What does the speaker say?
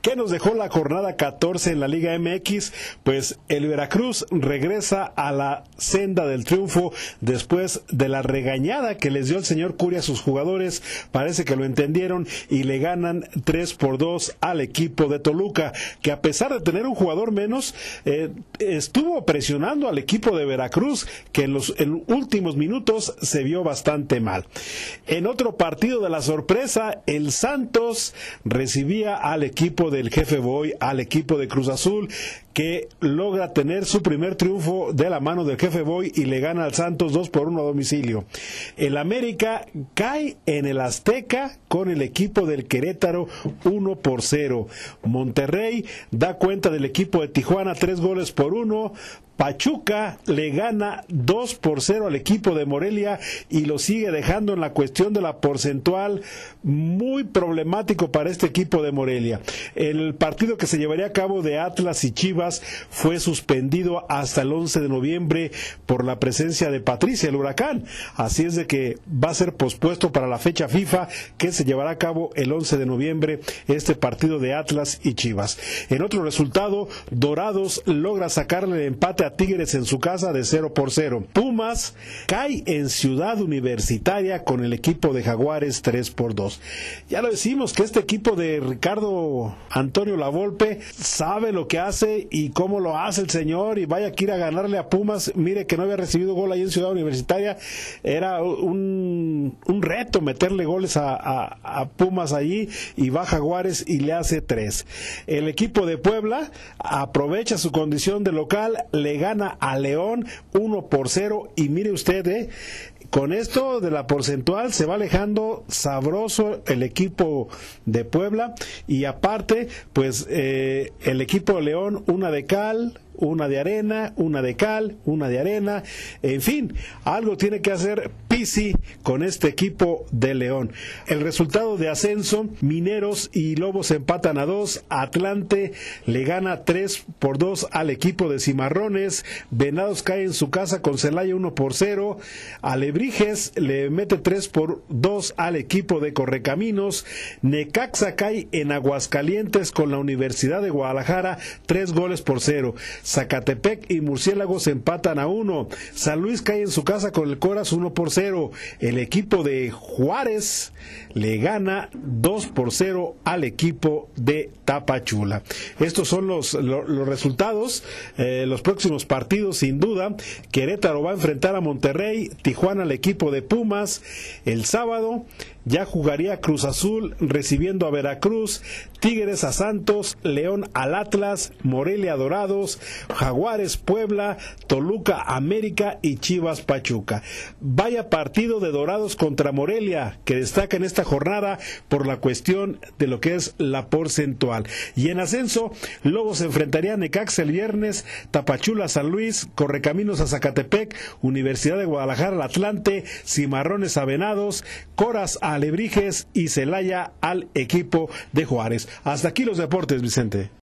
¿Qué nos dejó la jornada 14 en la Liga MX? Pues el Veracruz regresa a la senda del triunfo después de la regañada que les dio el señor Curi a sus jugadores. Parece que lo entendieron y le ganan 3-2 al equipo de Toluca, que a pesar de tener un jugador menos, estuvo presionando al equipo de Veracruz, que en los últimos minutos se vio bastante mal. En otro partido de la sorpresa, el Santos recibía al equipo del Jefe Boy, al equipo de Cruz Azul, que logra tener su primer triunfo de la mano del Jefe Boy y le gana al Santos 2-1 a domicilio. El América cae en el Azteca con el equipo del Querétaro 1-0. Monterrey da cuenta del equipo de Tijuana 3-1. Pachuca le gana 2-0 al equipo de Morelia y lo sigue dejando en la cuestión de la porcentual muy problemático para este equipo de Morelia. El partido que se llevaría a cabo de Atlas y Chivas fue suspendido hasta el 11 de noviembre por la presencia de Patricia, el huracán. Así es de que va a ser pospuesto para la fecha FIFA que se llevará a cabo el 11 de noviembre este partido de Atlas y Chivas. En otro resultado, Dorados logra sacarle el empate a Tigres en su casa de 0-0. Pumas cae en Ciudad Universitaria con el equipo de Jaguares 3-2. Ya lo decimos que este equipo de Ricardo Antonio Lavolpe sabe lo que hace y cómo lo hace el señor, y vaya que ir a ganarle a Pumas. Mire que no había recibido gol ahí en Ciudad Universitaria, era un reto meterle goles a Pumas allí, y va Jaguares y le hace 3. El equipo de Puebla aprovecha su condición de local, le gana a León 1-0, y mire usted, con esto de la porcentual se va alejando sabroso el equipo de Puebla, y aparte pues el equipo de León, una de cal, una de arena, una de cal, una de arena, en fin, algo tiene que hacer Pizzi con este equipo de León. El resultado de ascenso, Mineros y Lobos empatan a 2, Atlante le gana 3-2 al equipo de Cimarrones, Venados cae en su casa con Celaya 1-0, Alebrijes le mete 3-2 al equipo de Correcaminos, Necaxa cae en Aguascalientes con la Universidad de Guadalajara 3-0, Zacatepec y Murciélagos empatan a 1. San Luis cae en su casa con el Coras 1-0. El equipo de Juárez le gana 2-0 al equipo de Tapachula. Estos son los resultados. Los próximos partidos, sin duda. Querétaro va a enfrentar a Monterrey, Tijuana al equipo de Pumas. El sábado ya jugaría Cruz Azul recibiendo a Veracruz, Tigres a Santos, León al Atlas, Morelia a Dorados, Jaguares Puebla, Toluca América y Chivas Pachuca. Vaya partido de Dorados contra Morelia, que destaca en esta jornada por la cuestión de lo que es la porcentual. Y en ascenso, Lobos se enfrentaría a Necaxa el viernes, Tapachula a San Luis, Correcaminos a Zacatepec, Universidad de Guadalajara al Atlante, Cimarrones a Venados, Coras a Alebrijes y Celaya al equipo de Juárez. Hasta aquí los deportes, Vicente.